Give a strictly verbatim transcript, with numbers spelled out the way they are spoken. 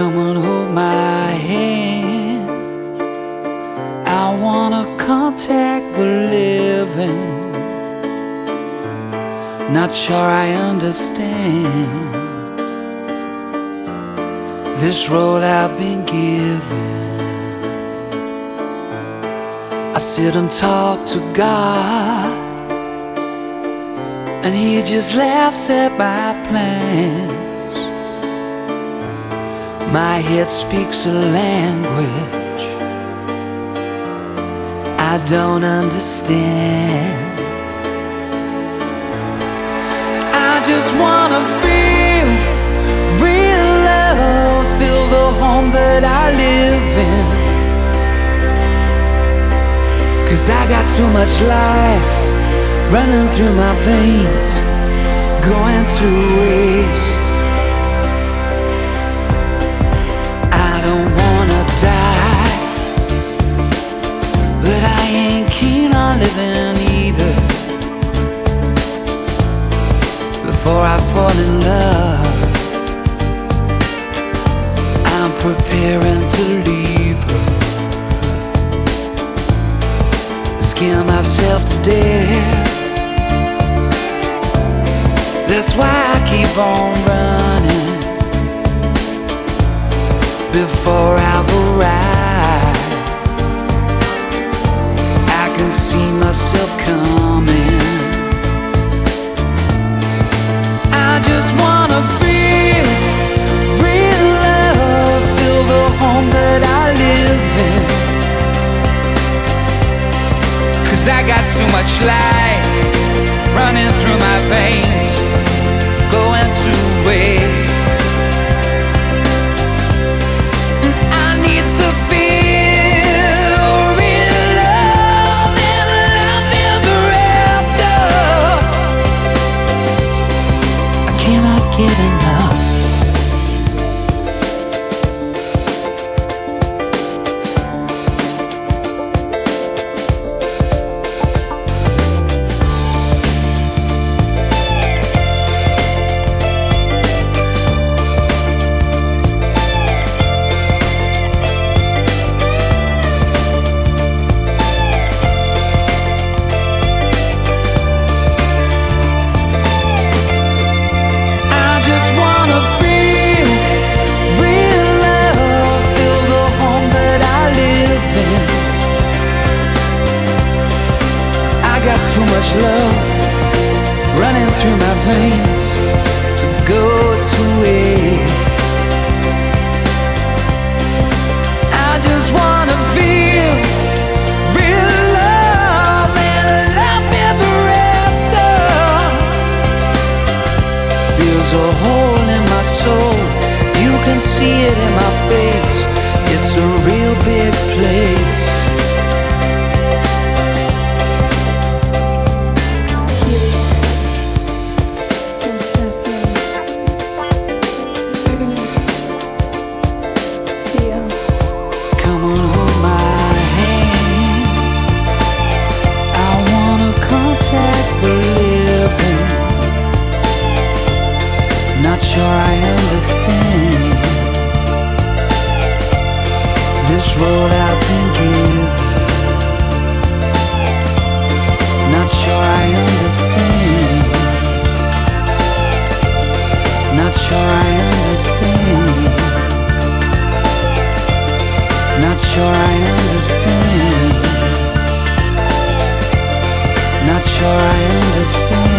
Come on, hold my hand. I wanna contact the living. Not sure I understand this road I've been given. I sit and talk to God, and He just laughs at my plans. My head speaks a language I don't understand. I just wanna feel real love, feel the home that I live in. 'Cause I got too much life running through my veins, going to waste. I don't wanna die, but I ain't keen on living either. Before I fall in love, I'm preparing to leave her, scare myself to death. That's why I keep on running before I've arrived. I can see myself coming. I just wanna feel real love, feel the home that I live in. 'Cause I got too much life running through my veins, going to waste. And I need to feel real love and love ever after. I cannot get enough. Too much love running through my veins to go to waste. I just wanna feel real love and love ever after. There's a hole in my soul, you can see it in my face. It's a real big place. Not sure I understand this road I've been given. Not sure I understand. Not sure I understand. Not sure I understand. Not sure I understand.